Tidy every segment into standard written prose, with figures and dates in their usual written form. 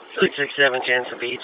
667 Jansen Beach.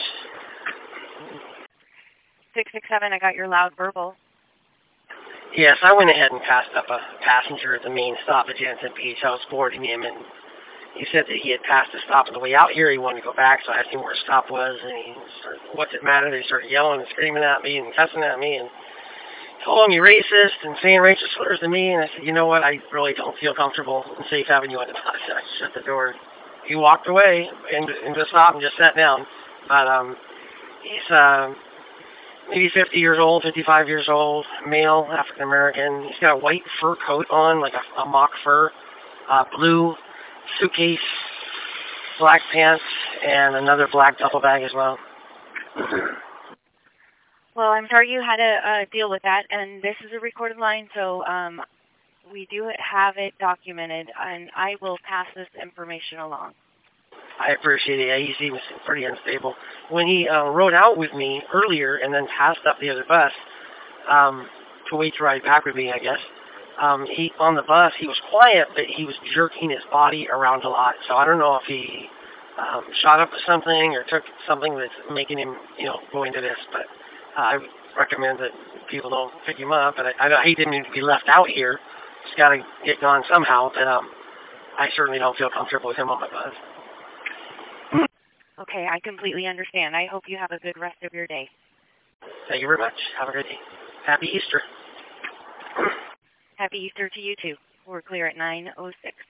667, I got your loud verbal. Yes, I went ahead and passed up a passenger at the main stop at Jansen Beach. I was boarding him, and he said that he had passed the stop on the way out here. He wanted to go back, so I asked him where his stop was, and he started, what's it matter? He started yelling and screaming at me and cussing at me, and told him you racist and saying racist slurs to me. And I said, you know what? I really don't feel comfortable and safe having you on the bus. I shut the door. He walked away into the stop and just sat down. But he's maybe 50 years old, 55 years old, male, African American. He's got a white fur coat on, like a mock fur, blue suitcase, black pants, and another black duffel bag as well. Well, I'm sorry you had to deal with that, and this is a recorded line, so we do have it documented, and I will pass this information along. I appreciate it. Yeah, he seems pretty unstable. When he rode out with me earlier and then passed up the other bus to wait to ride back with me, I guess, he on the bus, he was quiet, but he was jerking his body around a lot. So I don't know if he shot up with something or took something that's making him, go into this, but I recommend that people don't pick him up. But I hate him to be left out here. He's got to get gone somehow, but I certainly don't feel comfortable with him on my bus. Okay, I completely understand. I hope you have a good rest of your day. Thank you very much. Have a good day. Happy Easter. Happy Easter to you, too. We're clear at 9:06.